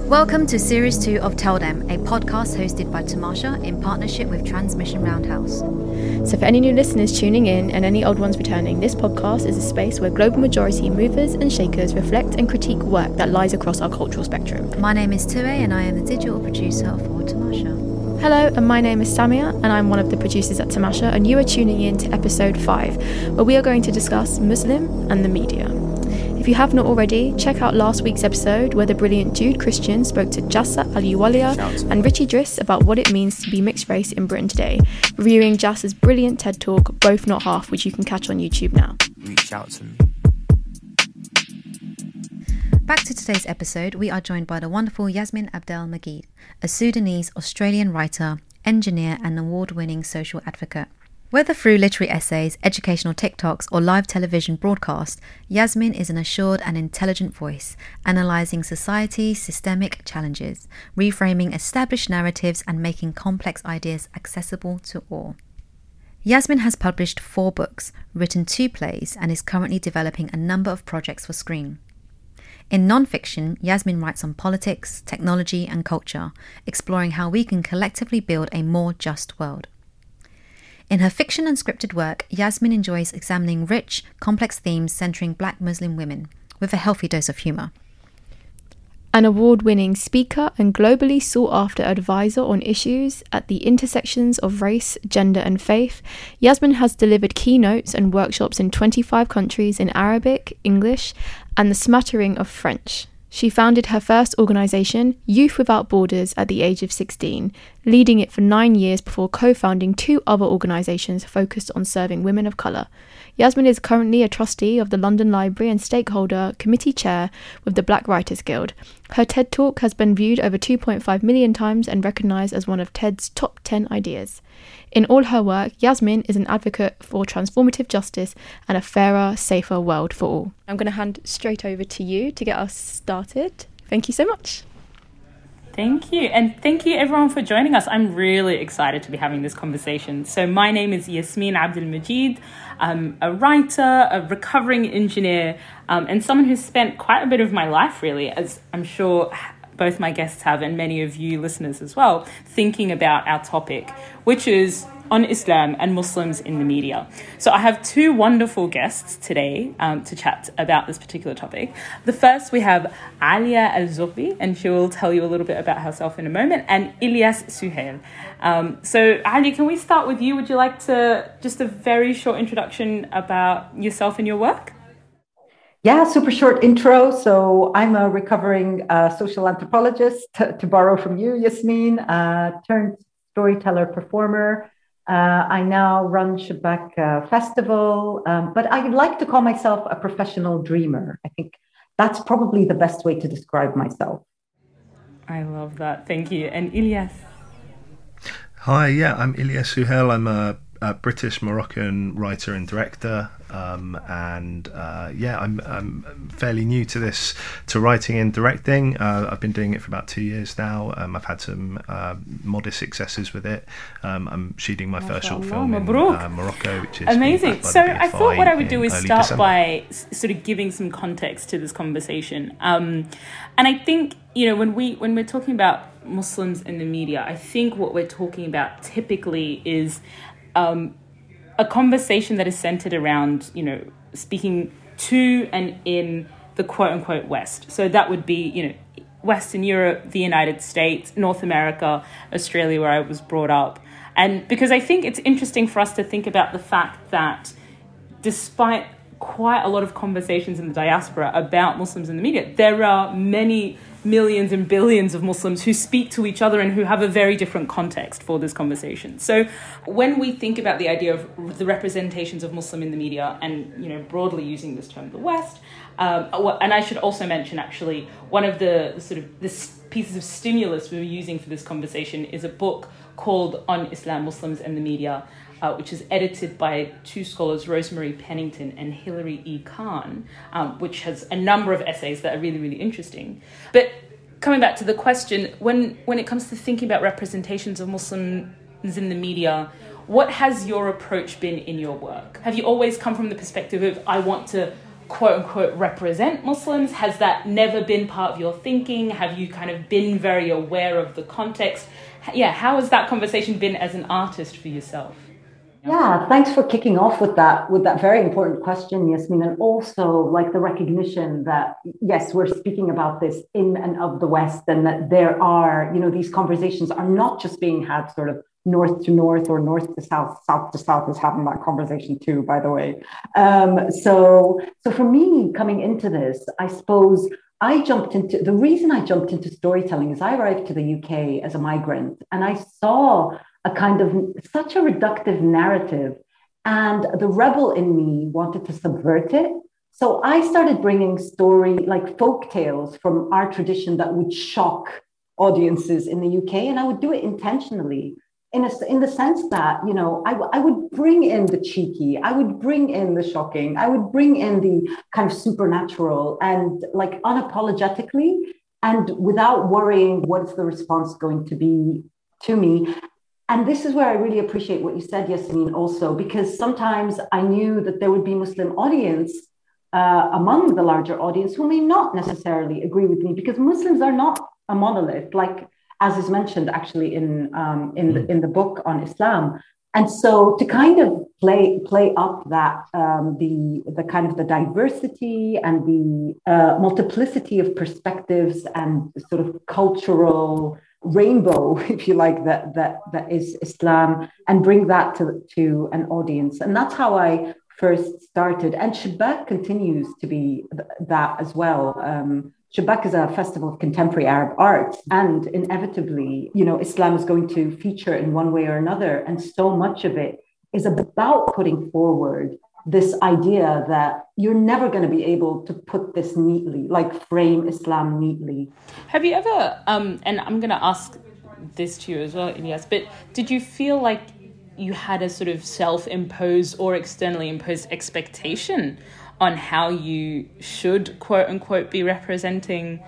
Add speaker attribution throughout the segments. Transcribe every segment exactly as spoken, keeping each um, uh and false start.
Speaker 1: Welcome to Series two of Tell Them, a podcast hosted by Tamasha in partnership with Transmission Roundhouse.
Speaker 2: So for any new listeners tuning in and any old ones returning, this podcast is a space where global majority movers and shakers reflect and critique work that lies across our cultural spectrum.
Speaker 1: My name is Tue and I am the digital producer for Tamasha.
Speaker 2: Hello, and my name is Samia and I'm one of the producers at Tamasha, and you are tuning in to episode five, where we are going to discuss Muslim and the media. If you have not already, check out last week's episode where the brilliant Jude Christian spoke to Jassa Aliwalia and Richie Driss about what it means to be mixed race in Britain today, reviewing Jassa's brilliant TED Talk, Both Not Half, which you can catch on YouTube now.
Speaker 3: Reach out to me.
Speaker 1: Back to today's episode, we are joined by the wonderful Yasmin Abdel Magid, a Sudanese-Australian writer, engineer and award-winning social advocate. Whether through literary essays, educational TikToks or live television broadcasts, Yasmin is an assured and intelligent voice, analysing society's systemic challenges, reframing established narratives and making complex ideas accessible to all. Yasmin has published four books, written two plays, and is currently developing a number of projects for screen. In non-fiction, Yasmin writes on politics, technology and culture, exploring how we can collectively build a more just world. In her fiction and scripted work, Yasmin enjoys examining rich, complex themes centering Black Muslim women, with a healthy dose of humour.
Speaker 2: An award-winning speaker and globally sought-after advisor on issues at the intersections of race, gender and faith, Yasmin has delivered keynotes and workshops in twenty-five countries in Arabic, English and the smattering of French. She founded her first organisation, Youth Without Borders, at the age of sixteen, leading it for nine years before co-founding two other organisations focused on serving women of colour. Yasmin is currently a trustee of the London Library and stakeholder committee chair with the Black Writers Guild. Her TED Talk has been viewed over two point five million times and recognised as one of TED's top ten ideas. In all her work, Yasmin is an advocate for transformative justice and a fairer, safer world for all. I'm going to hand straight over to you to get us started. Thank you so much.
Speaker 4: Thank you. And thank you everyone for joining us. I'm really excited to be having this conversation. So my name is Yasmin Abdel Magid. I'm a writer, a recovering engineer, um, and someone who's spent quite a bit of my life, really, as I'm sure both my guests have and many of you listeners as well, thinking about our topic, which is on Islam and Muslims in the media. So I have two wonderful guests today um, to chat about this particular topic. The first, we have Alia Al-Zoghbi, and she will tell you a little bit about herself in a moment, and Ilyas Suhail. Um, so Alia, can we start with you? Would you like to, just a very short introduction about yourself and your work?
Speaker 5: Yeah, super short intro. So I'm a recovering uh, social anthropologist, t- to borrow from you, Yasmin, uh, turned storyteller performer. Uh, I now run Shabak uh, Festival, um, but I like to call myself a professional dreamer. I think that's probably the best way to describe myself.
Speaker 4: I love that. Thank you. And Ilyas?
Speaker 6: Hi, yeah, I'm Ilyas Suhail. I'm a, a British Moroccan writer and director. Um, and uh, yeah, I'm, I'm fairly new to this, to writing and directing. Uh, I've been doing it for about two years now. Um, I've had some uh, modest successes with it. Um, I'm shooting my first short film in uh, Morocco, which is
Speaker 4: amazing. So I thought what I would do is start
Speaker 6: December.
Speaker 4: by s- sort of giving some context to this conversation. Um, and I think, you know, when we when we're talking about Muslims in the media, I think what we're talking about typically is um, a conversation that is centered around, you know, speaking to and in the quote unquote West. So that would be, you know, Western Europe, the United States, North America, Australia, where I was brought up. And because I think it's interesting for us to think about the fact that despite quite a lot of conversations in the diaspora about Muslims in the media, there are many millions and billions of Muslims who speak to each other and who have a very different context for this conversation. So when we think about the idea of the representations of Muslim in the media and, you know, broadly using this term, the West, um, and I should also mention actually one of the sort of the pieces of stimulus we were using for this conversation is a book called On Islam, Muslims and the Media, Uh, which is edited by two scholars, Rosemary Pennington and Hilary E. Khan, um, which has a number of essays that are really, really interesting. But coming back to the question, when, when it comes to thinking about representations of Muslims in the media, what has your approach been in your work? Have you always come from the perspective of, I want to quote unquote represent Muslims? Has that never been part of your thinking? Have you kind of been very aware of the context? Yeah, how has that conversation been as an artist for yourself?
Speaker 5: Yeah, thanks for kicking off with that with that very important question, Yasmin, and also like the recognition that yes, we're speaking about this in and of the West, and that there are, you know, these conversations are not just being had sort of north to north or north to south. South to south is having that conversation too, by the way. Um, so, so for me, coming into this, I suppose I jumped into the reason I jumped into storytelling is I arrived to the U K as a migrant, and I saw a kind of such a reductive narrative, and the rebel in me wanted to subvert it. So I started bringing story like folk tales from our tradition that would shock audiences in the U K, and I would do it intentionally in a, in the sense that, you know, I, I would bring in the cheeky, I would bring in the shocking, I would bring in the kind of supernatural, and like unapologetically and without worrying what's the response going to be to me. And this is where I really appreciate what you said, Yasmin, also, because sometimes I knew that there would be Muslim audience uh, among the larger audience who may not necessarily agree with me, because Muslims are not a monolith, like as is mentioned actually in um, in the in the book on Islam. And so to kind of play play up that um, the the kind of the diversity and the uh, multiplicity of perspectives and sort of cultural rainbow, if you like, that that that is Islam, and bring that to to an audience. And that's how I first started. And Shabak continues to be th- that as well. Um, Shabak is a festival of contemporary Arab art, and inevitably, you know, Islam is going to feature in one way or another. And so much of it is about putting forward this idea that you're never going to be able to put this neatly, like frame Islam neatly.
Speaker 4: Have you ever, um, and I'm going to ask this to you as well, Ilyas, but did you feel like you had a sort of self-imposed or externally imposed expectation on how you should, quote unquote, be representing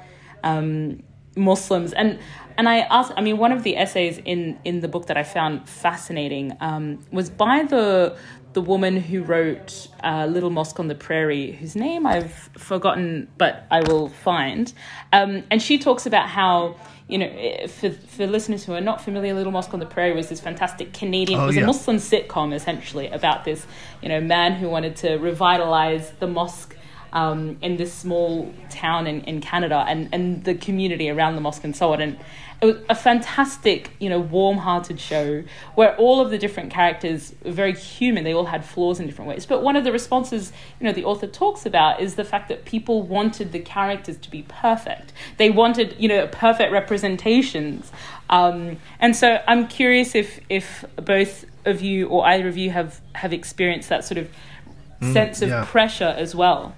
Speaker 4: um, Muslims? And and I asked, I mean, one of the essays in, in the book that I found fascinating um, was by the the woman who wrote uh, Little Mosque on the Prairie, whose name I've forgotten, but I will find. Um, and she talks about how, you know, for for listeners who are not familiar, Little Mosque on the Prairie was this fantastic Canadian, oh, it was yeah. a Muslim sitcom essentially about this, you know, man who wanted to revitalize the mosque um, in this small town in, in Canada and, and the community around the mosque and so on. And it was a fantastic, you know, warm-hearted show where all of the different characters were very human. They all had flaws in different ways. But one of the responses, you know, the author talks about is the fact that people wanted the characters to be perfect. They wanted, you know, perfect representations. Um, and so I'm curious if if both of you or either of you have, have experienced that sort of mm, sense of yeah. pressure as well.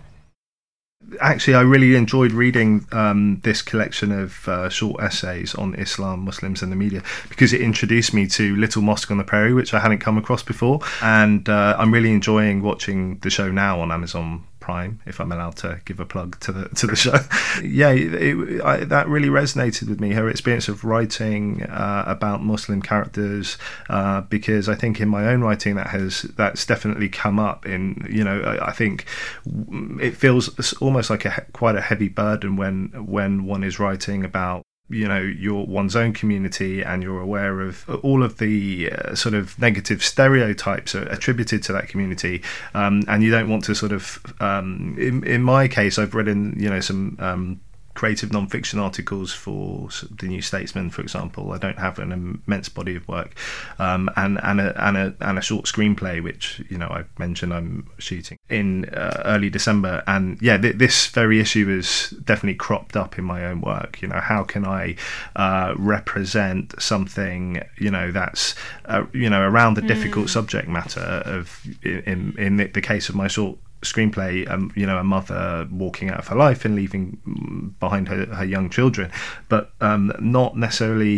Speaker 6: Actually, I really enjoyed reading um, this collection of uh, short essays on Islam, Muslims and the media, because it introduced me to Little Mosque on the Prairie, which I hadn't come across before. And uh, I'm really enjoying watching the show now on Amazon Prime, if I'm allowed to give a plug to the to the show. yeah, it, I, that really resonated with me, her experience of writing uh, about Muslim characters, uh, because I think in my own writing that has that's definitely come up in, you know, I, I think it feels almost like a quite a heavy burden when when one is writing about, you know, your one's own community, and you're aware of all of the uh, sort of negative stereotypes attributed to that community, um, and you don't want to sort of um, in, in my case, I've read in, you know, some um, creative non-fiction articles for the New Statesman, for example. I don't have an immense body of work, um, and and a, and a and a short screenplay, which, you know, I mentioned I'm shooting in uh, early December. And yeah, th- this very issue is definitely cropped up in my own work. You know, how can I uh, represent something, you know, that's uh, you know, around the mm. difficult subject matter of in in the, the case of my short screenplay, um, you know, a mother walking out of her life and leaving behind her, her young children, but um, not necessarily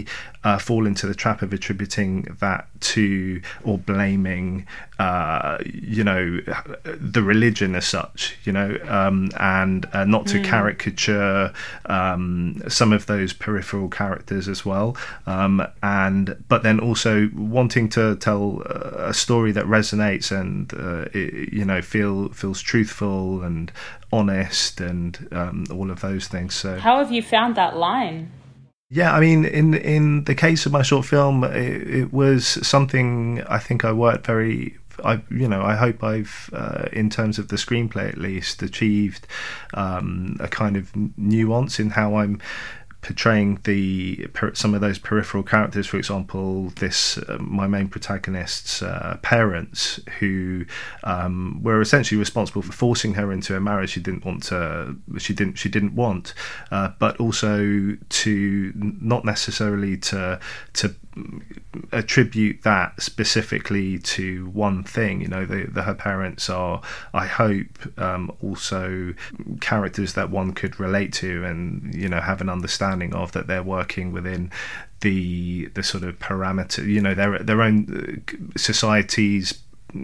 Speaker 6: uh, fall into the trap of attributing that to or blaming, uh, you know, the religion as such, you know, um, and uh, not to mm. caricature um, some of those peripheral characters as well, um, and but then also wanting to tell a story that resonates and uh, it, you know feel feels truthful and honest and um, all of those things. So,
Speaker 4: how have you found that line?
Speaker 6: Yeah, I mean, in in the case of my short film, it, it was something I think I worked very. I, you know, I hope I've, uh, in terms of the screenplay at least, achieved um, a kind of nuance in how I'm portraying the some of those peripheral characters. For example, this uh, my main protagonist's uh, parents, who um, were essentially responsible for forcing her into a marriage she didn't want to she didn't she didn't want, uh, but also to not necessarily to to attribute that specifically to one thing. You know, the, the her parents are, I hope, um, also characters that one could relate to and, you know, have an understanding of, that they're working within the the sort of parameter, you know, their their own society's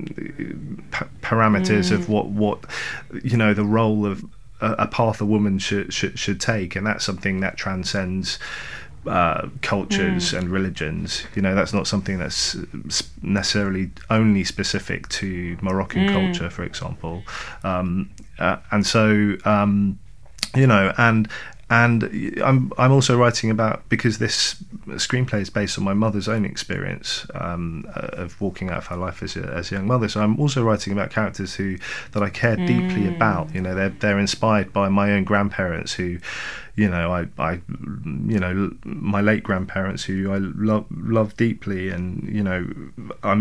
Speaker 6: parameters mm. of what what you know the role of a, a path a woman should, should should take, and that's something that transcends Uh, cultures mm. and religions. You know, that's not something that's necessarily only specific to Moroccan mm. culture, for example. Um, uh, and so, um, you know, and and I'm I'm also writing about, because this screenplay is based on my mother's own experience um, of walking out of her life as a, as a young mother. So I'm also writing about characters who that I care mm. deeply about. You know, they're they're inspired by my own grandparents who. You know, I, I, you know, my late grandparents who I love, love deeply, and you know, I'm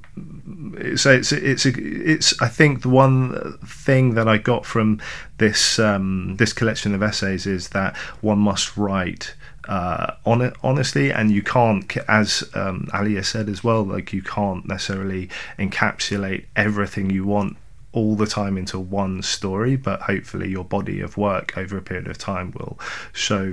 Speaker 6: a. So it's it's it's. I think the one thing that I got from this um, this collection of essays is that one must write uh, on it honestly, and you can't, as um, Alia said as well, like you can't necessarily encapsulate everything you want all the time into one story, but hopefully your body of work over a period of time will show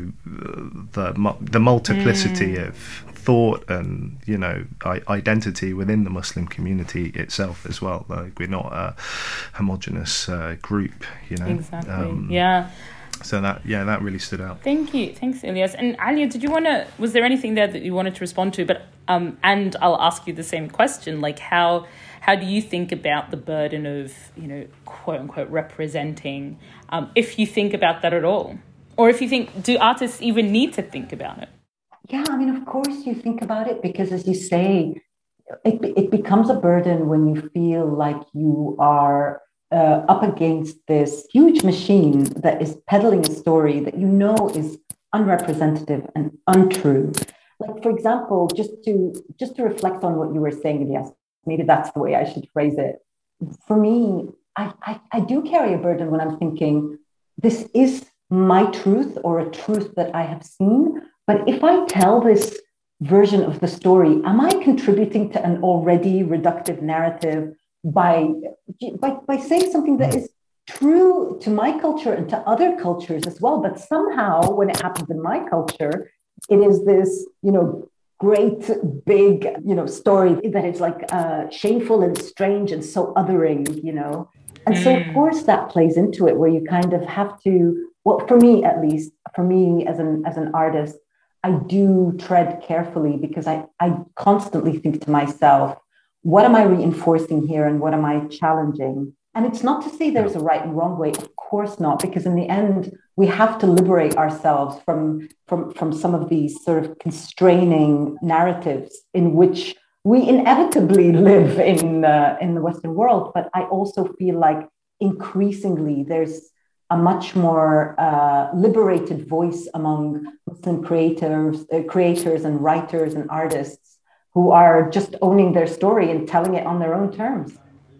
Speaker 6: the the multiplicity mm. of thought and, you know, identity within the Muslim community itself as well. Like, we're not a homogenous uh, group, you know.
Speaker 4: Exactly. Um, yeah.
Speaker 6: So that, yeah, that really stood out.
Speaker 4: Thank you. Thanks, Ilyas. And Alia, did you want to, was there anything there that you wanted to respond to? But, um, and I'll ask you the same question, like how, how do you think about the burden of, you know, quote unquote, representing, um, if you think about that at all? Or if you think, do artists even need to think about it?
Speaker 5: Yeah, I mean, of course you think about it, because as you say, it, it becomes a burden when you feel like you are uh, up against this huge machine that is peddling a story that you know is unrepresentative and untrue. Like, for example, just to just to reflect on what you were saying, yes, maybe that's the way I should phrase it. For me, I, I, I do carry a burden when I'm thinking, this is my truth or a truth that I have seen. But if I tell this version of the story, am I contributing to an already reductive narrative by, by, by saying something that is true to my culture and to other cultures as well? But somehow when it happens in my culture, it is this, you know, great, big, you know, story that is like uh, shameful and strange and so othering, you know. And mm. so, of course, that plays into it, where you kind of have to, well, for me, at least, for me as an as an artist, I do tread carefully, because I, I constantly think to myself, what am I reinforcing here and what am I challenging? And it's not to say there's a right and wrong way, of course not, because in the end, we have to liberate ourselves from, from, from some of these sort of constraining narratives in which we inevitably live in, uh, in the Western world. But I also feel like increasingly there's a much more uh, liberated voice among Muslim creators, uh, creators and writers and artists who are just owning their story and telling it on their own terms.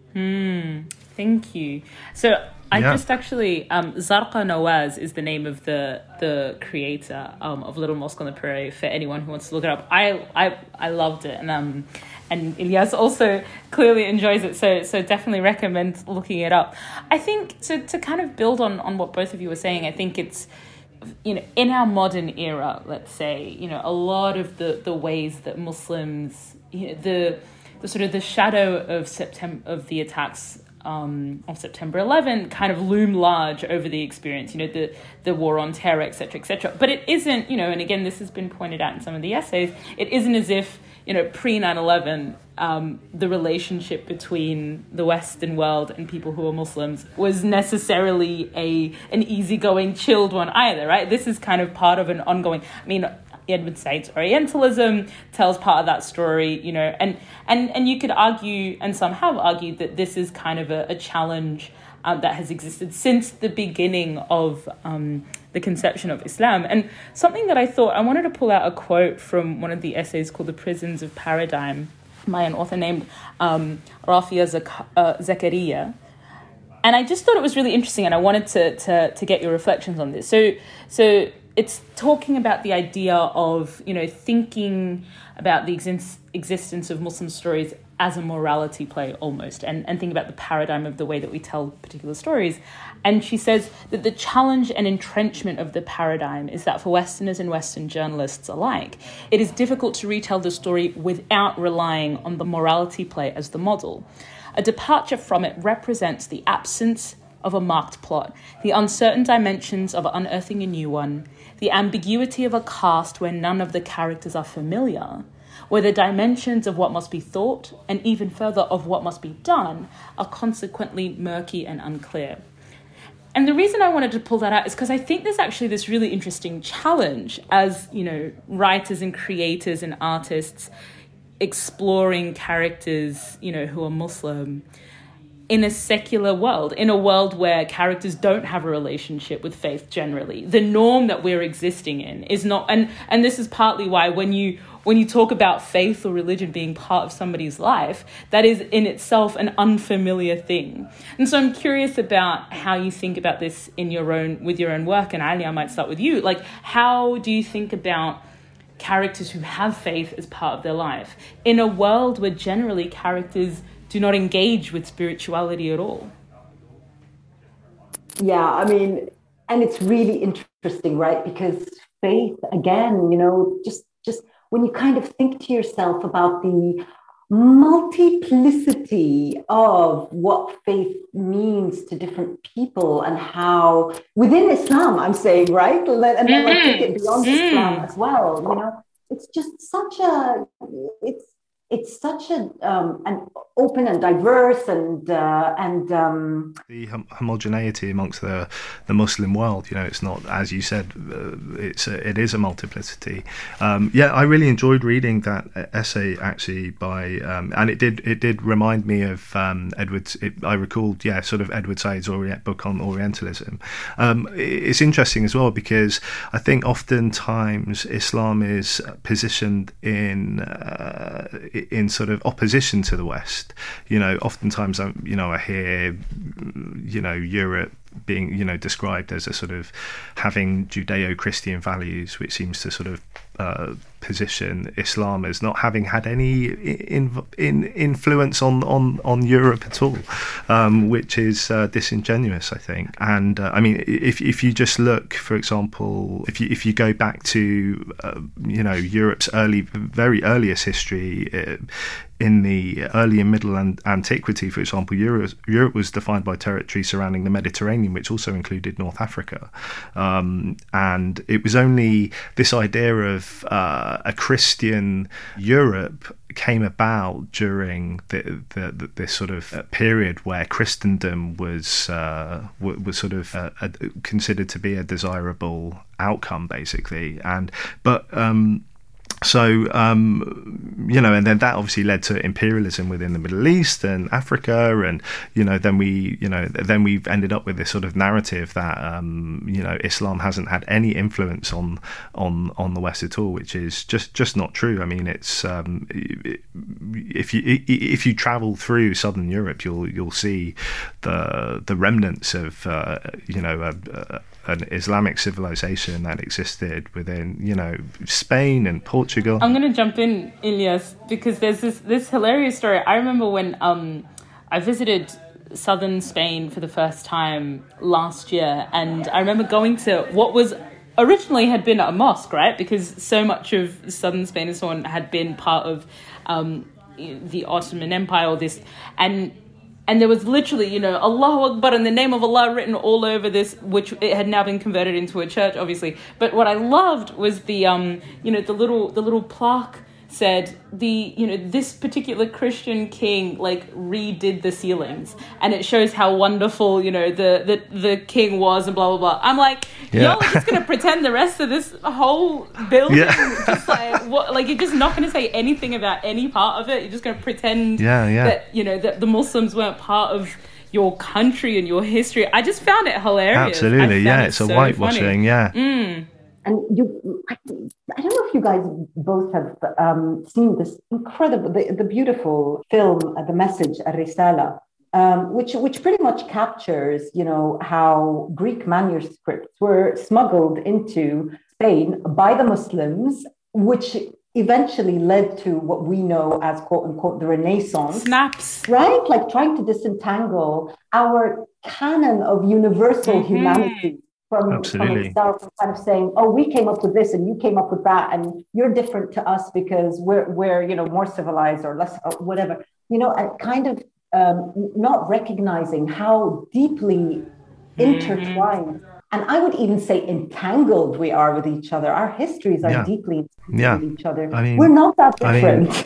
Speaker 4: Hmm. Thank you. So I yeah. just actually, um, Zarqa Nawaz is the name of the the creator um, of Little Mosque on the Prairie, for anyone who wants to look it up. I I, I loved it, and um and Ilyas also clearly enjoys it, so so definitely recommend looking it up. I think, so to kind of build on, on what both of you were saying, I think it's, you know, in our modern era, let's say, you know, a lot of the, the ways that Muslims, you know, the the sort of the shadow of September of the attacks um, of September eleventh kind of loom large over the experience, you know, the the war on terror, et cetera, et cetera. But it isn't, you know, and again, this has been pointed out in some of the essays, it isn't as if, you know, pre nine eleven, um, the relationship between the Western world and people who are Muslims was necessarily a an easygoing, chilled one either, right? This is kind of part of an ongoing, I mean, Edward Said's Orientalism tells part of that story, you know, and, and, and you could argue, and some have argued, that this is kind of a, a challenge um, that has existed since the beginning of um, the conception of Islam. And something that I thought, I wanted to pull out a quote from one of the essays called The Prisons of Paradigm by an author named um, Rafia Zak- uh, Zakaria. And I just thought it was really interesting, and I wanted to, to, to get your reflections on this. So, so it's talking about the idea of, you know, thinking about the exist- existence of Muslim stories as a morality play almost, and, and think about the paradigm of the way that we tell particular stories. And she says that the challenge and entrenchment of the paradigm is that for Westerners and Western journalists alike, it is difficult to retell the story without relying on the morality play as the model. A departure from it represents the absence of a marked plot, the uncertain dimensions of unearthing a new one, the ambiguity of a cast where none of the characters are familiar, where the dimensions of what must be thought, and even further of what must be done, are consequently murky and unclear. And the reason I wanted to pull that out is because I think there's actually this really interesting challenge as, you know, writers and creators and artists exploring characters, you know, who are Muslim in a secular world, in a world where characters don't have a relationship with faith generally. The norm that we're existing in is not, and, and this is partly why when you when you talk about faith or religion being part of somebody's life, that is in itself an unfamiliar thing. And so I'm curious about how you think about this in your own, with your own work. And Ali, I might start with you. Like, how do you think about characters who have faith as part of their life in a world where generally characters do not engage with spirituality at all?
Speaker 5: Yeah, I mean, and it's really interesting, right? Because faith, again, you know, just just when you kind of think to yourself about the multiplicity of what faith means to different people and how within Islam, I'm saying, right? And then mm-hmm. I take it beyond mm-hmm. Islam as well, you know, it's just such a, it's, it's such a, um, an open and diverse and, uh, and, um,
Speaker 6: the hom- homogeneity amongst the, the Muslim world, you know, it's not, as you said, uh, it's a, it is a multiplicity. Um, yeah, I really enjoyed reading that essay actually by, um, and it did, it did remind me of, um, Edward, it, I recalled, yeah, sort of Edward Said's Orient, book on Orientalism. Um, it's interesting as well because I think oftentimes Islam is positioned in, uh, in sort of opposition to the West. You know, oftentimes, I, you know, I hear, you know, Europe being, you know, described as a sort of having Judeo-Christian values, which seems to sort of uh, position Islam as not having had any in, in influence on, on, on Europe at all, um, which is uh, disingenuous, I think. And uh, I mean, if if you just look, for example, if you if you go back to uh, you know, Europe's early, very earliest history. Uh, In the early and middle and antiquity, for example, Europe, Europe was defined by territory surrounding the Mediterranean, which also included North Africa. Um, and it was only this idea of uh, a Christian Europe came about during the, the, the, this sort of period where Christendom was uh, was sort of uh, considered to be a desirable outcome, basically. And but um, So, um, you know, and then that obviously led to imperialism within the Middle East and Africa. And, you know, then we, you know, then we've ended up with this sort of narrative that, um, you know, Islam hasn't had any influence on on on the West at all, which is just just not true. I mean, it's um, if you if you travel through Southern Europe, you'll you'll see the the remnants of, uh, you know, a, a, an Islamic civilization that existed within, you know, Spain and Portugal.
Speaker 4: I'm going to jump in, Ilyas, because there's this this hilarious story. I remember when um, I visited southern Spain for the first time last year, and I remember going to what was originally had been a mosque, right? Because so much of southern Spain and so on had been part of um, the Ottoman Empire, or this, and and there was literally, you know, Allahu Akbar in the name of Allah written all over this, which it had now been converted into a church, obviously. But what I loved was the, um, you know, the little the little plaque said the, you know, this particular Christian king like redid the ceilings, and it shows how wonderful, you know, the the, the king was, and blah blah blah. I'm like, yeah. Y'all are just gonna pretend the rest of this whole building, yeah. just like what, like you're just not gonna say anything about any part of it. You're just gonna pretend
Speaker 6: yeah, yeah.
Speaker 4: that, you know, that the Muslims weren't part of your country and your history. I just found it hilarious.
Speaker 6: Absolutely, yeah.
Speaker 4: It
Speaker 6: it's
Speaker 4: so
Speaker 6: a whitewashing,
Speaker 4: funny.
Speaker 6: yeah.
Speaker 4: Mm.
Speaker 5: And you, I, I don't know if you guys both have um, seen this incredible, the, the beautiful film, uh, The Message, Ar-Risala, um, which which pretty much captures, you know, how Greek manuscripts were smuggled into Spain by the Muslims, which eventually led to what we know as, quote unquote, the Renaissance.
Speaker 4: Snaps.
Speaker 5: Right? Like trying to disentangle our canon of universal mm-hmm. humanity. From, from itself, kind of saying, "Oh, we came up with this, and you came up with that, and you're different to us because we're we're you know more civilized or less, or whatever." You know, and kind of um, not recognizing how deeply intertwined, mm-hmm. and I would even say entangled we are with each other. Our histories are
Speaker 6: yeah.
Speaker 5: deeply entangled
Speaker 6: yeah.
Speaker 5: with each other.
Speaker 6: I mean,
Speaker 5: we're not that different.
Speaker 6: I mean,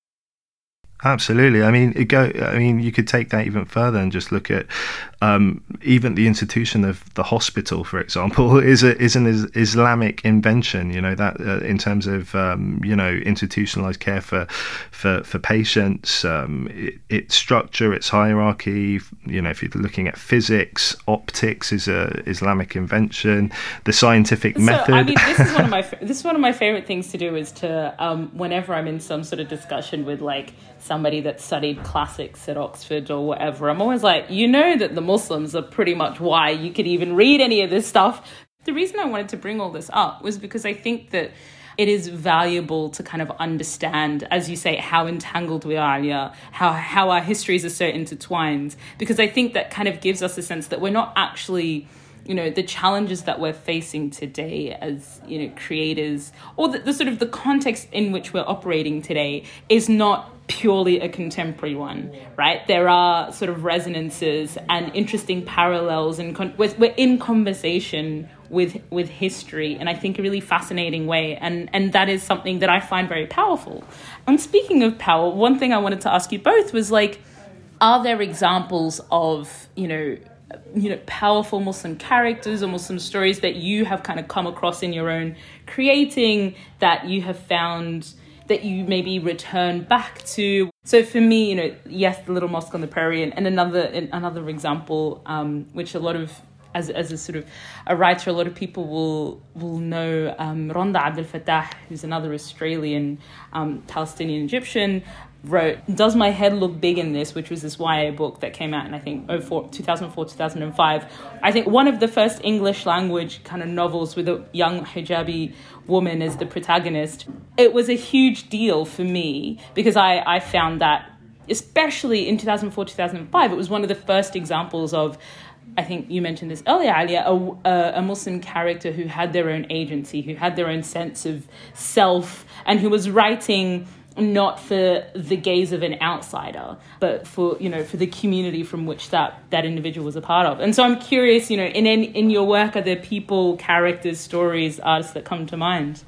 Speaker 6: absolutely. I mean, it go. I mean, you could take that even further and just look at um, even the institution of the hospital, for example, is a, is an Islamic invention. You know that uh, in terms of um, you know institutionalized care for for for patients, um, it, its structure, its hierarchy. You know, if you're looking at physics, optics is a Islamic invention. The scientific
Speaker 4: so,
Speaker 6: method.
Speaker 4: I mean, this is one of my this is one of my favorite things to do is to um, whenever I'm in some sort of discussion with like somebody that studied classics at Oxford or whatever, I'm always like, you know that the Muslims are pretty much why you could even read any of this stuff. The reason I wanted to bring all this up was because I think that it is valuable to kind of understand, as you say, how entangled we are, yeah, how how our histories are so intertwined, because I think that kind of gives us a sense that we're not actually, you know, the challenges that we're facing today as, you know, creators, or the, the sort of the context in which we're operating today is not purely a contemporary one, right? There are sort of resonances and interesting parallels, and con- we're, we're in conversation with with history in I think a really fascinating way, and and that is something that I find very powerful. And speaking of power, one thing I wanted to ask you both was like, are there examples of, you know, you know, powerful Muslim characters or Muslim stories that you have kind of come across in your own creating that you have found that you maybe return back to? So for me, you know, yes, the Little Mosque on the Prairie, and, and another another example, um, which a lot of, as as a sort of a writer, a lot of people will will know um, Randa Abdel Fattah, who's another Australian um, Palestinian Egyptian, wrote Does My Head Look Big in This?, which was this Y A book that came out in, I think, two thousand four, two thousand five. I think one of the first English language kind of novels with a young hijabi woman as the protagonist. It was a huge deal for me because I, I found that, especially in two thousand four, two thousand five, it was one of the first examples of, I think you mentioned this earlier, Alia, a, a, a Muslim character who had their own agency, who had their own sense of self, and who was writing not for the gaze of an outsider, but for, you know, for the community from which that, that individual was a part of. And so I'm curious, you know, in, in in your work, are there people, characters, stories, artists that come to mind?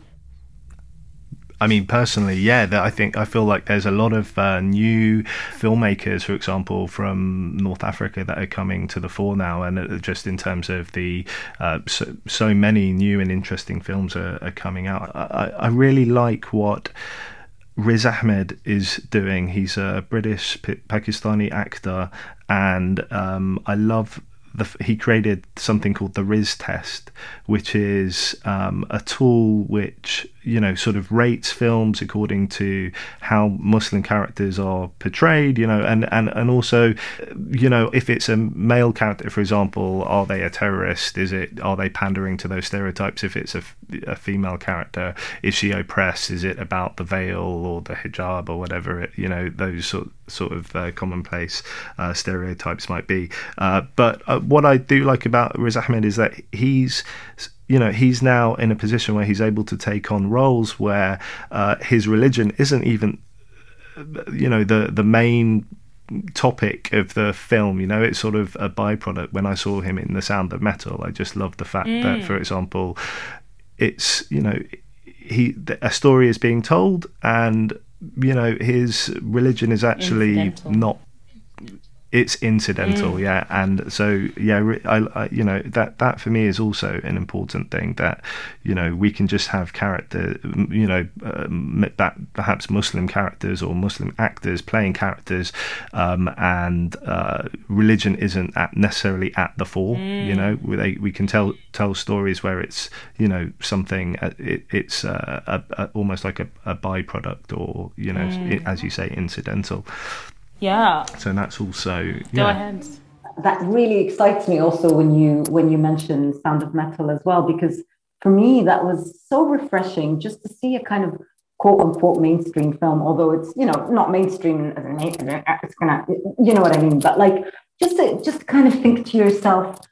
Speaker 6: I mean, personally, yeah, that I think I feel like there's a lot of uh, new filmmakers, for example, from North Africa that are coming to the fore now, and just in terms of the uh, so, so many new and interesting films are, are coming out. I, I really like what Riz Ahmed is doing. He's a British P- Pakistani actor, and um, I love the he created something called the Riz test, which is um, a tool which, you know, sort of rates films according to how Muslim characters are portrayed, you know, and, and, and also, you know, if it's a male character, for example, are they a terrorist? Is it, are they pandering to those stereotypes? If it's a, a female character, is she oppressed? Is it about the veil or the hijab or whatever it, you know, those sort, sort of uh, commonplace uh, stereotypes might be. Uh, but uh, what I do like about Riz Ahmed is that he's, you know, he's now in a position where he's able to take on roles where uh, his religion isn't even, you know, the the main topic of the film. You know, it's sort of a byproduct. When I saw him in The Sound of Metal, I just loved the fact mm. that, for example, it's, you know, he a story is being told, and, you know, his religion is actually not. It's incidental, mm. yeah, and so yeah, I, I, you know, that that for me is also an important thing, that, you know, we can just have character, you know, um, that perhaps Muslim characters or Muslim actors playing characters, um, and uh, religion isn't at necessarily at the fore. Mm. You know, we we can tell tell stories where it's, you know, something uh, it, it's uh, a, a, almost like a, a byproduct, or, you know, mm. it, as you say, incidental.
Speaker 4: Yeah.
Speaker 6: So that's also yeah.
Speaker 4: Go ahead.
Speaker 5: That really excites me also when you when you mention Sound of Metal as well, because for me that was so refreshing just to see a kind of quote unquote mainstream film, although it's, you know, not mainstream, it's gonna, you know what I mean, but like just to, just kind of think to yourself,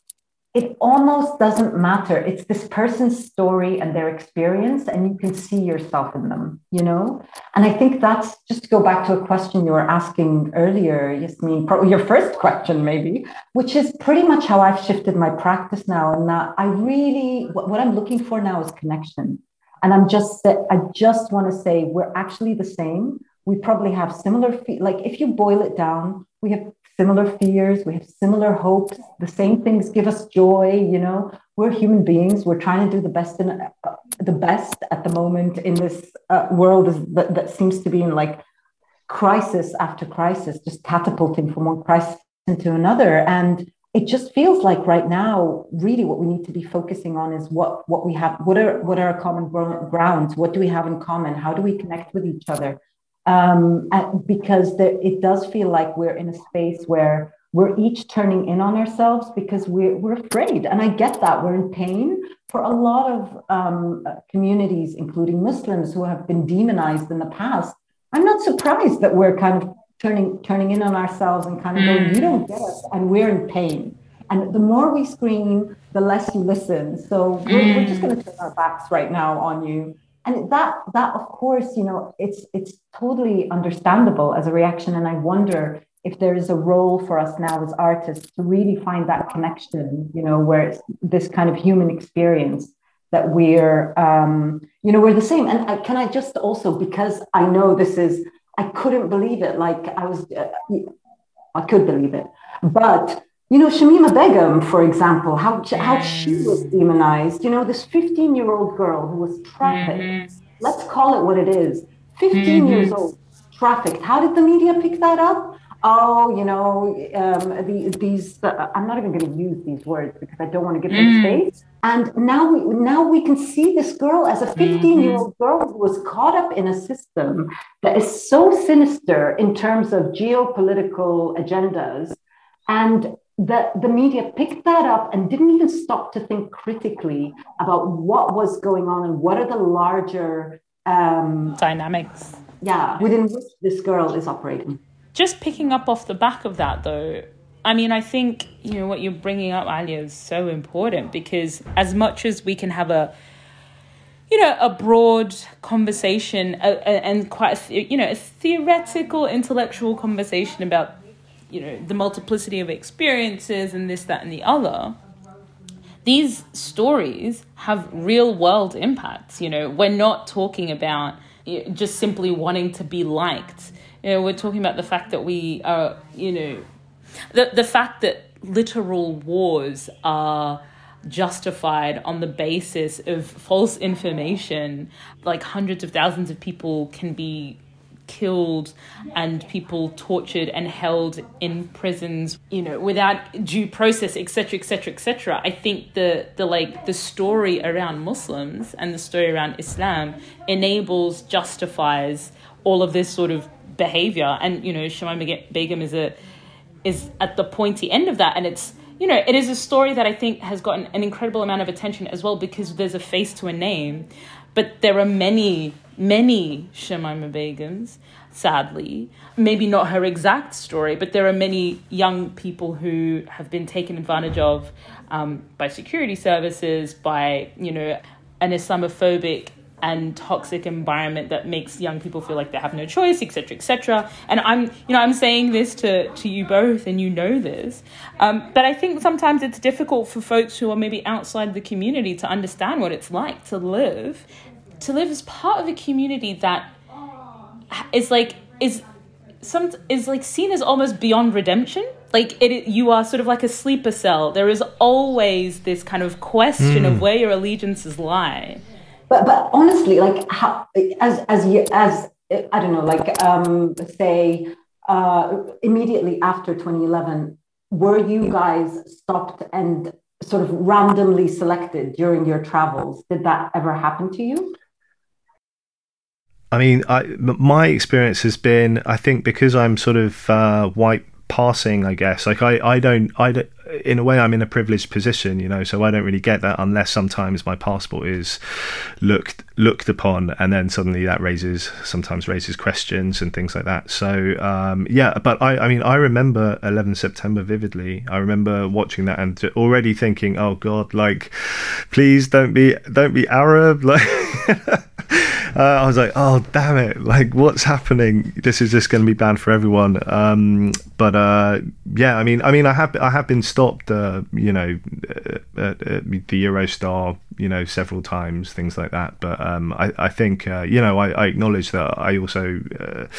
Speaker 5: it almost doesn't matter. It's this person's story and their experience, and you can see yourself in them, you know? And I think that's, just to go back to a question you were asking earlier, Yasmin, your first question maybe, which is pretty much how I've shifted my practice now. And that I really, what I'm looking for now is connection. And I'm just, I just want to say we're actually the same. We probably have similar, like if you boil it down, we have similar fears, we have similar hopes, the same things give us joy, you know, we're human beings, we're trying to do the best in uh, the best at the moment in this uh, world is, that, that seems to be in like crisis after crisis, just catapulting from one crisis into another. And it just feels like right now, really what we need to be focusing on is what, what we have, what are, what are our common grounds? What do we have in common? How do we connect with each other? Um, because there, it does feel like we're in a space where we're each turning in on ourselves because we're, we're afraid. And I get that we're in pain. For a lot of um, communities, including Muslims who have been demonized in the past, I'm not surprised that we're kind of turning, turning in on ourselves and kind of going, you don't get us, and we're in pain. And the more we scream, the less you listen. So we're, we're just going to turn our backs right now on you. And that, that of course, you know, it's it's totally understandable as a reaction. And I wonder if there is a role for us now as artists to really find that connection, you know, where it's this kind of human experience that we're, um, you know, we're the same. And I, can I just also, because I know this is, I couldn't believe it. Like I was, uh, I could believe it. But you know, Shamima Begum, for example, how, how she was demonized, you know, this fifteen-year-old girl who was trafficked. Mm-hmm. Let's call it what it is. fifteen mm-hmm. years old, trafficked. How did the media pick that up? Oh, you know, um, the, these, uh, I'm not even going to use these words because I don't want to give them mm-hmm. space. And now we, now we can see this girl as a fifteen-year-old girl who was caught up in a system that is so sinister in terms of geopolitical agendas. And the, the media picked that up and didn't even stop to think critically about what was going on and what are the larger um,
Speaker 4: dynamics.
Speaker 5: Yeah, within which this girl is operating.
Speaker 4: Just picking up off the back of that, though, I mean, I think, you know, what you're bringing up, Alia, is so important because as much as we can have a, you know, a broad conversation uh, and quite, a, you know, a theoretical, intellectual conversation about, you know, the multiplicity of experiences and this, that, and the other, these stories have real world impacts. You know, we're not talking about you know, just simply wanting to be liked. You know, we're talking about the fact that we are, you know, the, the fact that literal wars are justified on the basis of false information, like hundreds of thousands of people can be killed and people tortured and held in prisons, you know, without due process, et cetera, et cetera, et cetera. I think the the like the story around Muslims and the story around Islam enables, justifies all of this sort of behavior. And you know, Shamima Begum is a is at the pointy end of that, and it's you know, it is a story that I think has gotten an incredible amount of attention as well because there's a face to a name, but there are many many Shamima Begums, sadly. Maybe not her exact story, but there are many young people who have been taken advantage of um, by security services, by, you know, an Islamophobic and toxic environment that makes young people feel like they have no choice, et cetera, et cetera. And I'm, you know, I'm saying this to, to you both, and you know this. Um, but I think sometimes it's difficult for folks who are maybe outside the community to understand what it's like to live, to live as part of a community that is like, is some is like seen as almost beyond redemption. Like it, you are sort of like a sleeper cell. There is always this kind of question mm. of where your allegiances lie.
Speaker 5: But but honestly, like how, as as you as I don't know, like um, say uh, immediately after twenty eleven, were you guys stopped and sort of randomly selected during your travels? Did that ever happen to you?
Speaker 6: I mean, I, my experience has been, I think, because I'm sort of uh, white passing, I guess. Like I, I don't, I don't. In a way, I'm in a privileged position, you know, so I don't really get that unless sometimes my passport is looked looked upon, and then suddenly that raises sometimes raises questions and things like that. So um, yeah, but I, I mean, I remember eleventh September vividly. I remember watching that and already thinking, oh God, like, please don't be don't be Arab, like. Uh, I was like, oh, damn it. Like, what's happening? This is just going to be banned for everyone. Um, but uh, yeah, I mean, I mean, I have, I have been stopped, uh, you know, at, at the Eurostar, you know, several times, things like that. But um, I, I think, uh, you know, I, I acknowledge that I also uh,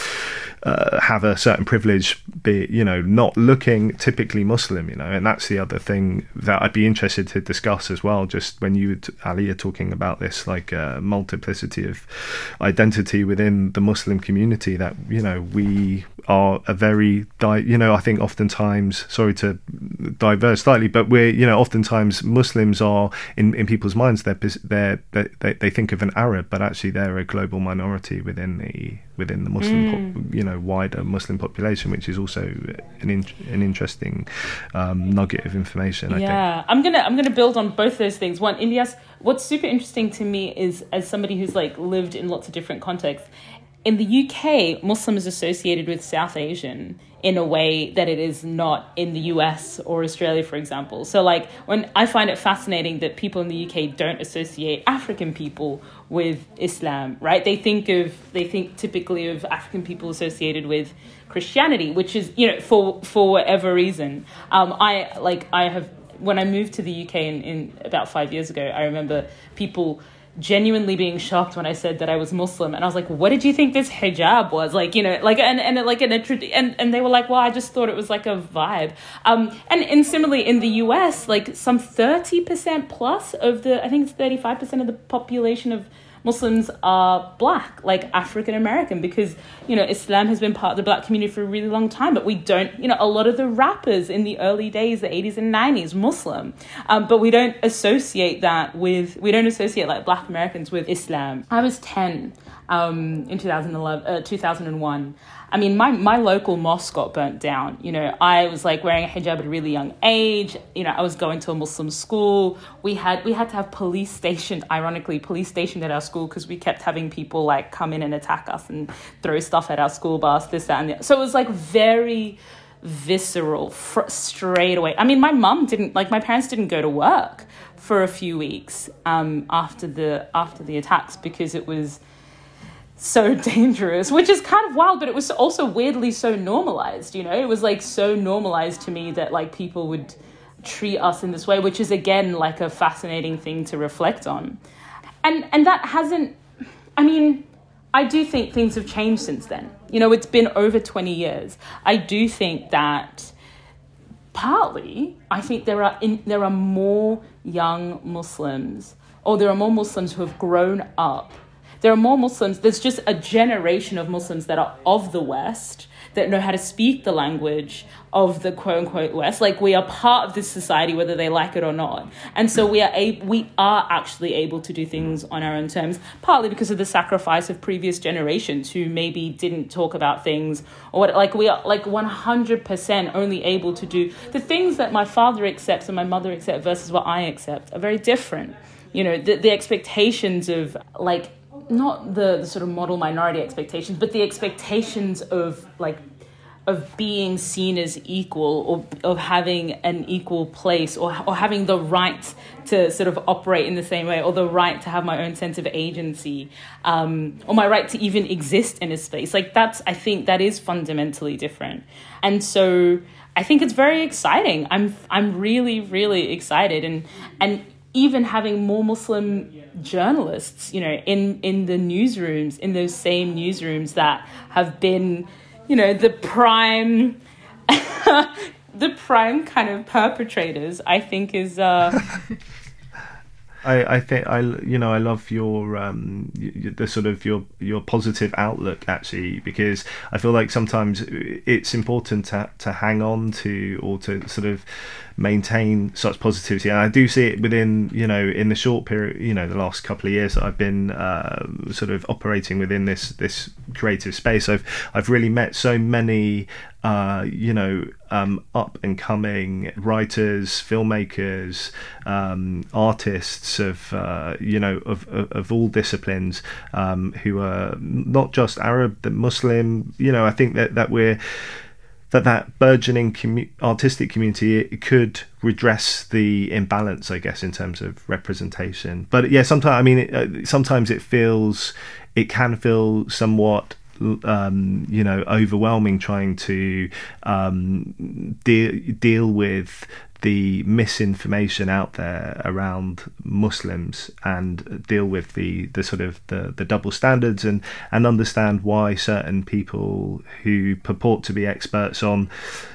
Speaker 6: uh, have a certain privilege, be, you know, not looking typically Muslim, you know, and that's the other thing that I'd be interested to discuss as well. Just when you, Ali, are talking about this, like, uh, multiplicity of identity within the Muslim community, that, you know, we are a very di- you know I think oftentimes, sorry to diverge slightly, but we're, you know, oftentimes Muslims are in, in people's minds they're, they're they they think of an Arab, but actually they're a global minority within the within the Muslim mm. pop, you know wider Muslim population, which is also an in, an interesting um, nugget of information. I
Speaker 4: yeah think. I'm gonna I'm gonna build on both those things. One, Ilyas, what's super interesting to me is, as somebody who's like lived in lots of different contexts, in the U K, Muslim is associated with South Asian in a way that it is not in the U S or Australia, for example. So like, when I find it fascinating that people in the U K don't associate African people with Islam, right? They think of, they think typically of African people associated with Christianity, which is, you know, for, for whatever reason. Um, I, like, I have, when I moved to the U K in, in about five years ago, I remember people genuinely being shocked when I said that I was Muslim, and I was like, what did you think this hijab was? Like, you know, like, and, and like, an, and, and they were like, well, I just thought it was like a vibe. Um, and, and similarly in the U S, like some thirty percent plus of the, I think it's thirty-five percent of the population of Muslims are black, like African American, because, you know, Islam has been part of the black community for a really long time, but we don't, you know, a lot of the rappers in the early days, the eighties and nineties, Muslim, um, but we don't associate that with, we don't associate like black Americans with Islam. I was ten um, in two thousand eleven, uh, two thousand one. I mean, my, my local mosque got burnt down. You know, I was like wearing a hijab at a really young age. You know, I was going to a Muslim school. We had we had to have police stationed, ironically, police stationed at our school, because we kept having people like come in and attack us and throw stuff at our school bus, this, that, and the. So it was like very visceral, fr- straight away. I mean, my mum didn't, like, my parents didn't go to work for a few weeks um, after the after the attacks, because it was so dangerous, which is kind of wild, but it was also weirdly so normalized, you know? It was like so normalized to me that like people would treat us in this way, which is again like a fascinating thing to reflect on. And and that hasn't, I mean, I do think things have changed since then. You know, it's been over twenty years. I do think that partly, I think there are in, there are more young Muslims, or there are more Muslims who have grown up. There are more Muslims, there's just a generation of Muslims that are of the West, that know how to speak the language of the quote-unquote West. Like, we are part of this society, whether they like it or not. And so we are a- we are actually able to do things on our own terms, partly because of the sacrifice of previous generations who maybe didn't talk about things, or what, like, we are like one hundred percent only able to do the things that my father accepts and my mother accept versus what I accept are very different. You know, the, the expectations of, like, not the, the sort of model minority expectations, but the expectations of like of being seen as equal, or of having an equal place, or or having the right to sort of operate in the same way, or the right to have my own sense of agency, um, or my right to even exist in a space. Like that's, I think that is fundamentally different. And so I think it's very exciting. I'm I'm really, really excited. And and even having more Muslim journalists, you know, in, in the newsrooms, in those same newsrooms that have been, you know, the prime, the prime kind of perpetrators, I think is. Uh...
Speaker 6: I, I think I you know I love your um the sort of your your positive outlook, actually, because I feel like sometimes it's important to to hang on to, or to sort of maintain such positivity. And I do see it within, you know, in the short period, you know, the last couple of years that I've been uh, sort of operating within this this creative space. I've I've really met so many uh, you know, um, up and coming writers, filmmakers, um, artists of uh, you know of, of of all disciplines, um, who are not just Arab, but Muslim. You know, I think that that we're. that that burgeoning commu- artistic community, it could redress the imbalance, I guess, in terms of representation. But yeah, sometimes, I mean, it, uh, sometimes it feels, it can feel somewhat, um, you know, overwhelming trying to um, de- deal with the misinformation out there around Muslims, and deal with the, the sort of the, the double standards, and, and understand why certain people who purport to be experts on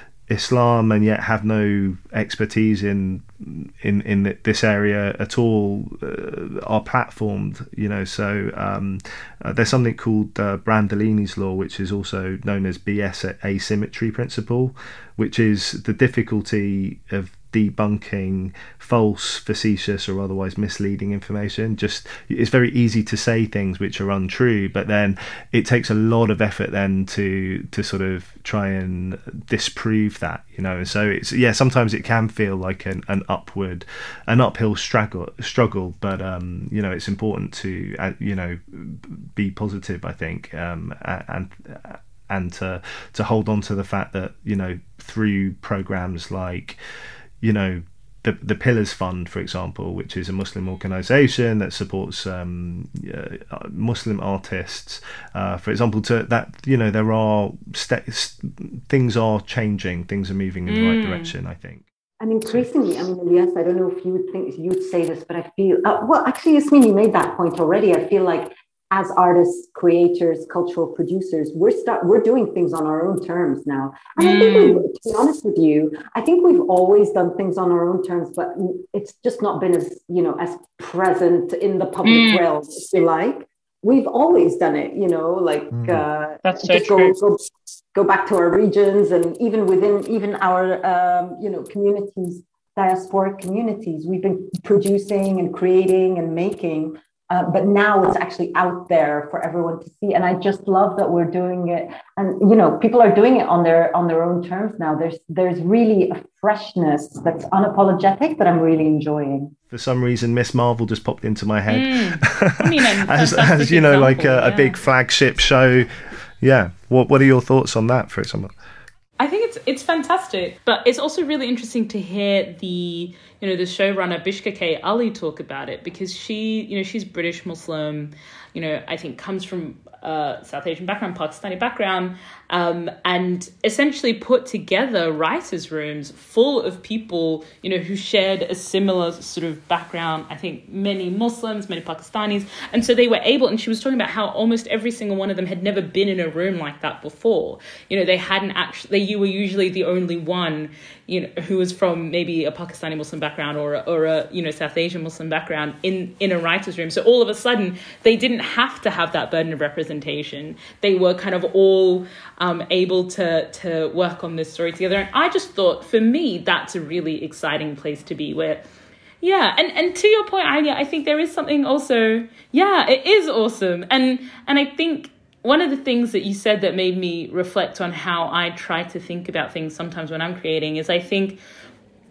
Speaker 6: Islam and yet have no expertise in in in this area at all uh, are platformed, you know. So um, uh, there's something called uh, Brandolini's law, which is also known as B S asymmetry principle, which is the difficulty of debunking false, facetious, or otherwise misleading information. Just, it's very easy to say things which are untrue, but then it takes a lot of effort then to to sort of try and disprove that, you know. So it's, yeah, sometimes it can feel like an, an upward an uphill struggle struggle but um you know, it's important to uh, you know, be positive, I think, um and and to to hold on to the fact that, you know, through programs like, you know, the the Pillars Fund, for example, which is a Muslim organisation that supports um, uh, Muslim artists, uh, for example, to that, you know, there are st- st- things are changing, things are moving in the mm. right direction, I think.
Speaker 5: And increasingly, I mean, yes, I don't know if you would think you'd say this, but I feel uh, well. Actually, Yasmin, you made that point already. I feel like, as artists, creators, cultural producers, we're start we're doing things on our own terms now. And mm. I think, we, to be honest with you, I think we've always done things on our own terms, but it's just not been as, you know, as present in the public mm. realm, if you like. We've always done it, you know, like mm. uh,
Speaker 4: that's so true.
Speaker 5: Go, go, go back to our regions, and even within even our um, you know, communities, diasporic communities, we've been producing and creating and making. Uh, but now it's actually out there for everyone to see, and I just love that we're doing it. And you know, people are doing it on their on their own terms now. There's there's really a freshness that's unapologetic that I'm really enjoying.
Speaker 6: For some reason, Miss Marvel just popped into my head.
Speaker 4: Mm. I mean,
Speaker 6: as, as you know, example, like a, yeah. a big flagship show. Yeah. What What are your thoughts on that, for example?
Speaker 4: I think it's it's fantastic, but it's also really interesting to hear the, you know, the showrunner Bishka K. Ali talk about it, because she, you know, she's British Muslim, you know, I think comes from uh, South Asian background, Pakistani background, um, and essentially put together writers' rooms full of people, you know, who shared a similar sort of background. I think many Muslims, many Pakistanis, and so they were able. And she was talking about how almost every single one of them had never been in a room like that before. You know, they hadn't actually. You were usually the only one, you know, who was from maybe a Pakistani Muslim background or a, or a, you know, South Asian Muslim background in in a writer's room. So all of a sudden, they didn't have to have that burden of representation. They were kind of all um, able to to work on this story together. And I just thought, for me, that's a really exciting place to be. Where, yeah, and, and to your point, Alia, I think there is something also. Yeah, it is awesome, and and I think. One of the things that you said that made me reflect on how I try to think about things sometimes when I'm creating is I think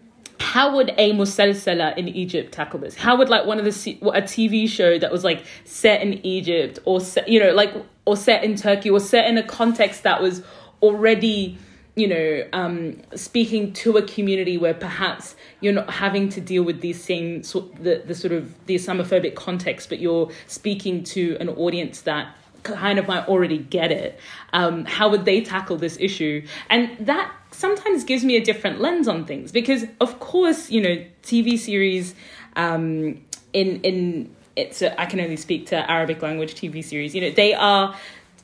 Speaker 4: how would a musalsala in Egypt tackle this? How would like one of the a T V show that was like set in Egypt or set, you know, like or set in Turkey or set in a context that was already, you know, um, speaking to a community where perhaps you're not having to deal with these same sort the the sort of the Islamophobic context, but you're speaking to an audience that kind of might already get it. Um, how would they tackle this issue? And that sometimes gives me a different lens on things because, of course, you know, T V series um, in in it's a, I can only speak to Arabic language T V series. You know, they are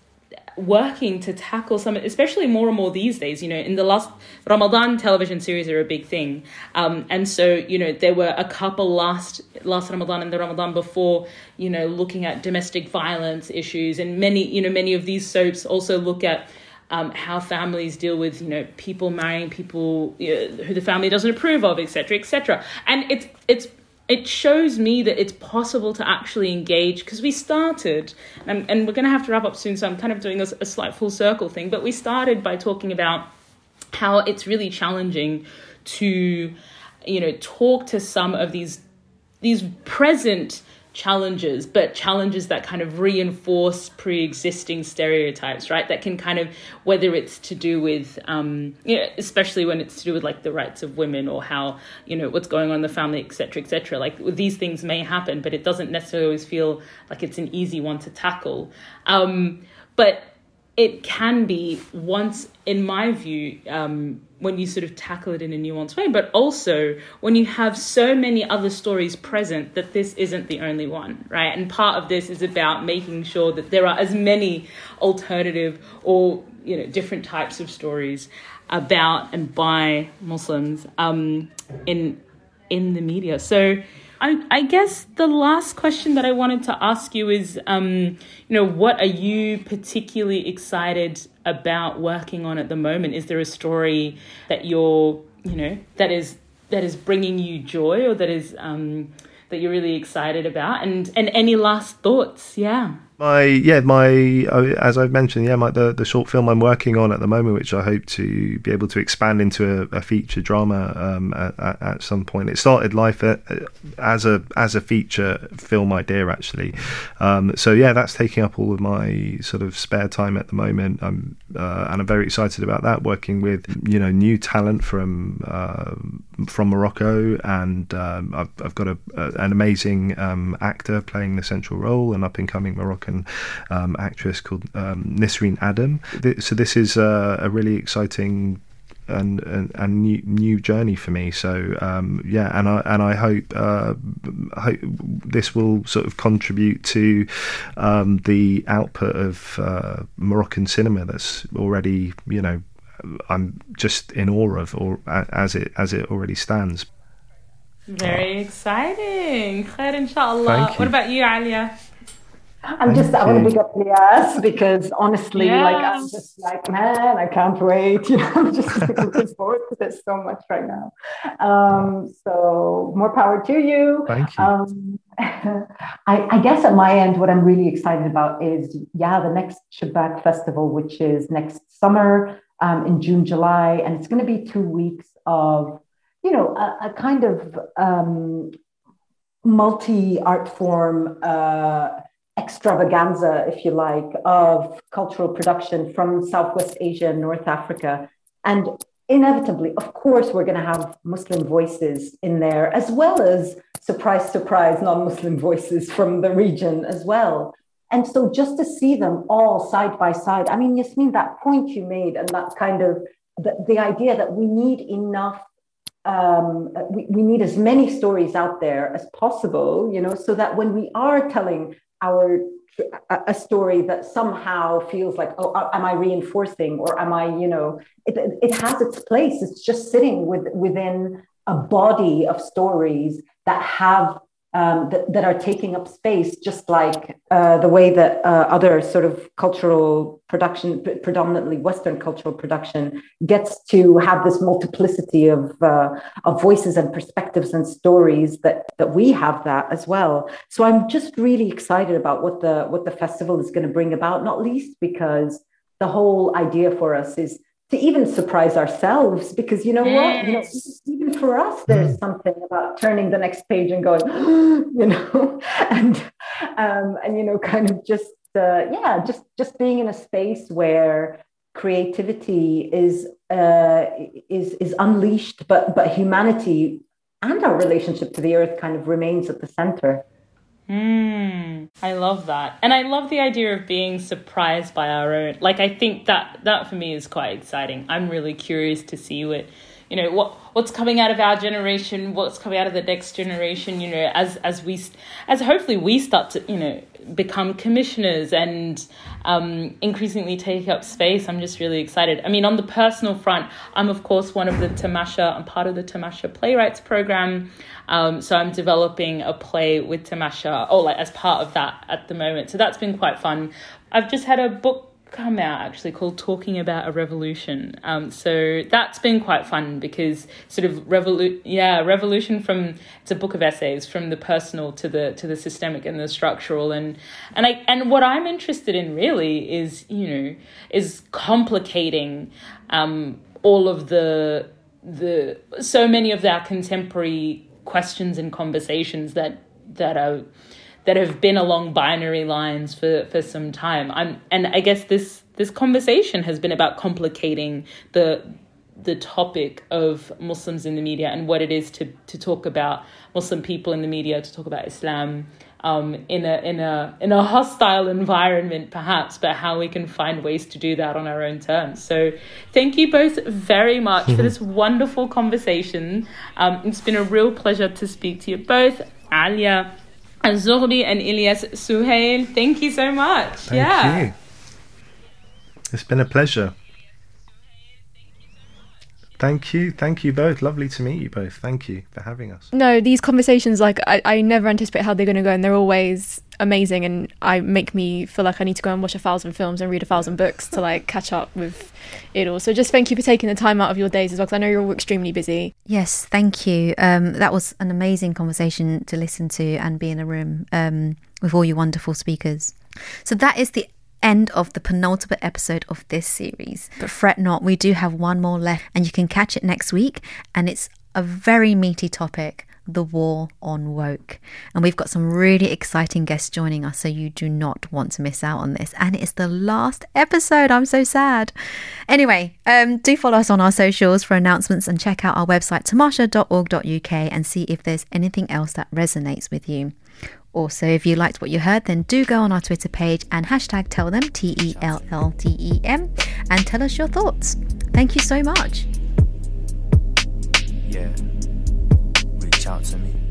Speaker 4: working to tackle some, especially more and more these days. You know, in the last Ramadan, television series are a big thing, um, and so you know there were a couple last last Ramadan and the Ramadan before. You know, looking at domestic violence issues, and many you know many of these soaps also look at um, how families deal with you know people marrying people you know, who the family doesn't approve of, et cetera, et cetera. And it's it's. It shows me that it's possible to actually engage because we started, and, and we're going to have to wrap up soon, so I'm kind of doing a, a slight full circle thing, but we started by talking about how it's really challenging to, you know, talk to some of these these present challenges, but challenges that kind of reinforce pre-existing stereotypes, right? That can kind of, whether it's to do with, um, you know, especially when it's to do with like the rights of women or how, you know, what's going on in the family, et cetera, et cetera. Like these things may happen, but it doesn't necessarily always feel like it's an easy one to tackle. Um, but it can be once, in my view, um, when you sort of tackle it in a nuanced way, but also when you have so many other stories present that this isn't the only one, right? And part of this is about making sure that there are as many alternative or, you know, different types of stories about and by Muslims um, in in the media. So I, I guess the last question that I wanted to ask you is, um, you know, what are you particularly excited about working on at the moment? Is there a story that you're, you know, that is that is bringing you joy or that is um, that you're really excited about? And and any last thoughts? Yeah.
Speaker 6: My yeah, my uh, as I've mentioned, yeah, my the, the short film I'm working on at the moment, which I hope to be able to expand into a, a feature drama um, at, at some point. It started life at, as a as a feature film idea, actually. Um, so yeah, that's taking up all of my sort of spare time at the moment. I'm uh, and I'm very excited about that. Working with you know new talent from uh, from Morocco, and um, I've I've got a, a an amazing um, actor playing the central role, an up and coming Moroccan Um, actress called um, Nisreen Adam. So this is uh, a really exciting and, and, and new, new journey for me. So um, yeah, and I and I hope, uh, hope this will sort of contribute to um, the output of uh, Moroccan cinema that's already, you know, I'm just in awe of, or as it as it already stands.
Speaker 4: Very oh. exciting. Khair, inshallah. What about you, Alia?
Speaker 5: I'm just, I want to big up Ilyas because honestly, yeah. like, I'm just like, man, I can't wait. You know, I'm just looking forward to this so much right now. Um, so more power to you.
Speaker 6: Thank you.
Speaker 5: Um, I, I guess at my end, what I'm really excited about is, yeah, the next Shabak Festival, which is next summer um, in June, July. And it's going to be two weeks of, you know, a, a kind of um, multi-art form uh extravaganza, if you like, of cultural production from Southwest Asia and North Africa. And inevitably, of course, we're going to have Muslim voices in there, as well as, surprise, surprise, non-Muslim voices from the region as well. And so just to see them all side by side, I mean, Yasmin, that point you made and that kind of, the, the idea that we need enough Um, we, we need as many stories out there as possible, you know, so that when we are telling our a story that somehow feels like, oh, am I reinforcing or am I, you know, it, it has its place. It's just sitting with, within a body of stories that have um, that, that are taking up space, just like uh, the way that uh, other sort of cultural production, predominantly Western cultural production, gets to have this multiplicity of uh, of voices and perspectives and stories that that we have that as well. So I'm just really excited about what the what the festival is going to bring about, not least because the whole idea for us is to even surprise ourselves, because you know what, you know, even for us, there's something about turning the next page and going, you know, and um, and you know, kind of just uh, yeah, just just being in a space where creativity is uh, is is unleashed, but but humanity and our relationship to the earth kind of remains at the center.
Speaker 4: Mm, I love that. And I love the idea of being surprised by our own. Like, I think that that for me is quite exciting. I'm really curious to see what, you know, what what's coming out of our generation, what's coming out of the next generation, you know, as as we, as hopefully we start to, you know, become commissioners and um, increasingly take up space. I'm just really excited. I mean, on the personal front, I'm of course one of the Tamasha, I'm part of the Tamasha Playwrights program. Um, so I'm developing a play with Tamasha, oh, like as part of that at the moment. So that's been quite fun. I've just had a book come out actually called Talking About a Revolution. Um, so that's been quite fun because sort of revolu- yeah, revolution from, it's a book of essays from the personal to the to the systemic and the structural. And and I and what I'm interested in really is, you know, is complicating um, all of the the so many of our contemporary questions and conversations that that are that have been along binary lines for, for some time. I'm and I guess this this conversation has been about complicating the the topic of Muslims in the media and what it is to to talk about Muslim people in the media, to talk about Islam um, in a in a in a hostile environment, perhaps, but how we can find ways to do that on our own terms. So, thank you both very much for this wonderful conversation. Um, it's been a real pleasure to speak to you both, Alia Al-Zoghbi and Ilyas Suhail. Thank you so much.
Speaker 6: Thank
Speaker 4: yeah.
Speaker 6: you. It's been a pleasure. Thank you. Thank you both. Lovely to meet you both. Thank you for having us.
Speaker 2: No, these conversations, like, I, I never anticipate how they're going to go, and they're always amazing, and I make me feel like I need to go and watch a thousand films and read a thousand books to, like, catch up with it all. So just thank you for taking the time out of your days as well, because I know you're all extremely busy.
Speaker 1: Yes, thank you. Um, that was an amazing conversation to listen to and be in a room um, with all you wonderful speakers. So that is the end of the penultimate episode of this series. But fret not, we do have one more left, and you can catch it next week. And it's a very meaty topic, the war on woke. And we've got some really exciting guests joining us, so you do not want to miss out on this. And it's the last episode. I'm so sad. Anyway, um, do follow us on our socials for announcements, and check out our website tamasha dot org dot U K and see if there's anything else that resonates with you. Also, if you liked what you heard, then do go on our Twitter page and hashtag tell them, T E L L D E M, and tell us your thoughts. Thank you so much.
Speaker 3: Yeah, reach out to me.